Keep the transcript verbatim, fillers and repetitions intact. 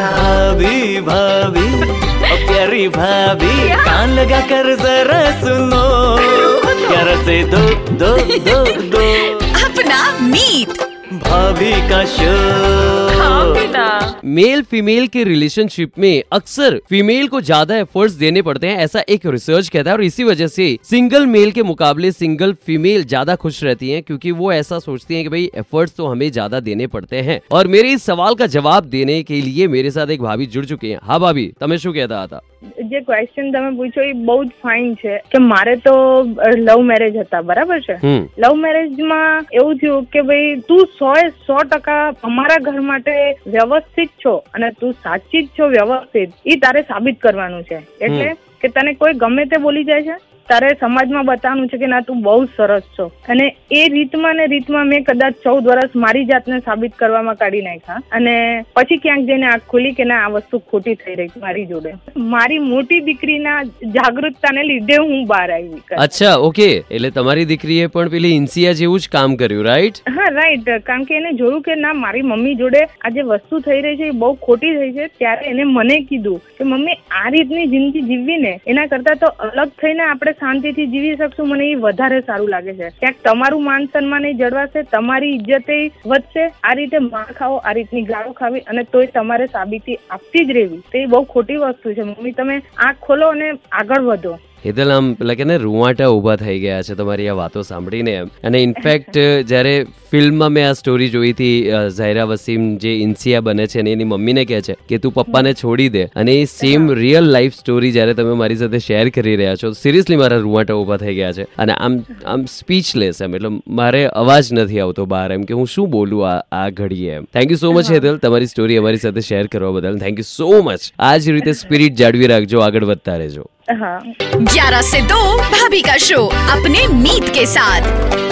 भाभी भाभी प्यारी भाभी कान लगा कर जरा सुनो, प्यार से दो दो दो दो अपना मीत भाभी का शो। मेल फीमेल के रिलेशनशिप में अक्सर फीमेल को ज्यादा एफर्ट्स देने पड़ते हैं, ऐसा एक रिसर्च कहता है। और इसी वजह से सिंगल मेल के मुकाबले सिंगल फीमेल ज्यादा खुश रहती हैं, क्योंकि वो ऐसा सोचती हैं कि भाई एफर्ट्स तो हमें ज्यादा देने पड़ते हैं। और मेरे इस सवाल का जवाब देने के लिए मेरे साथ एक भाभी जुड़ चुकी हैं। हाँ भाभी, તમે શું કહેતા હતા? જે ક્વેશ્ચન તમે પૂછો એ બહુ જ ફાઇન છે કે મારે તો લવ મેરેજ હતા, બરાબર છે? લવ મેરેજમાં એવું થયું કે ભાઈ તું સો એ સો ટકા અમારા ઘર માટે વ્યવસ્થિત છો અને તું સાચી જ છો વ્યવસ્થિત, એ તારે સાબિત કરવાનું છે. એટલે કે તને કોઈ ગમે તે બોલી જાય છે, તારે સમાજમાં બતાવવાનું છે કે ના તું બહુ સરસ છો. અને એ રીતમાં ને રીતમાં મેં કદાચ ચૌદ વર્ષ મારી જાતને સાબિત કરવામાં કાઢી નાખ્યા. અને પછી ક્યાંક જઈને આંખ ખુલી કે ના આ વસ્તુ ખોટી થઈ રહી મારી જોડે. મારી મોટી દીકરીના જાગૃતતાને લીધે હું બહાર આવી. અચ્છા, ઓકે. એટલે તમારી દીકરીએ પણ પેલી ઇન્સિયા જેવું જ કામ કર્યું, રાઈટ? હા, રાઈટ. કારણ કે એને જોયું કે ના મારી મમ્મી જોડે આ જે વસ્તુ થઈ રહી છે એ બહુ ખોટી થઈ છે. ત્યારે એને મને કીધું કે મમ્મી આ રીતની જિંદગી જીવવી ને એના કરતા તો અલગ થઈને આપણે શાંતિથી જીવી શકશું, મને એ વધારે સારું લાગે છે. ક્યાંક તમારું માન સન્માન જળવાશે, તમારી ઇજ્જત વધશે. આ રીતે માર ખાઓ, આ રીતની ગાળો ખાવી અને તોય તમારે સાબિતી આપતી જ રહેવી, તે બહુ ખોટી વસ્તુ છે. મમ્મી તમે આંખ ખોલો અને આગળ વધો. હેતલ, આમ પેલા કે ને રૂવાટા ઉભા થઈ ગયા છે તમારી આ વાતો સાંભળીને. અને ઇનફેક્ટ જ્યારે ફિલ્મમાં મેં આ સ્ટોરી જોઈ હતી, ઝાયરા વસીમ જે ઇન્સિયા બને છે અને એની મમ્મીને કહે છે કે તું પપ્પાને છોડી દે, અને એ સેમ રિયલ લાઈફ સ્ટોરી જ્યારે તમે મારી સાથે શેર કરી રહ્યા છો, સિરિયસલી મારા રૂવાટા ઉભા થઈ ગયા છે. અને આમ આમ સ્પીચલેસ એમ, એટલે મારે અવાજ નથી આવતો બહાર, એમ કે હું શું બોલું આ આ ઘડીએ એમ. Thank you so much Hetal, તમારી સ્ટોરી અમારી સાથે શેર કરવા બદલ. Thank you so much. આ જ રીતે સ્પિરિટ જાળવી રાખજો, આગળ વધતા રહેજો. ग्यारह से दो भाभी का शो अपने मीत के साथ.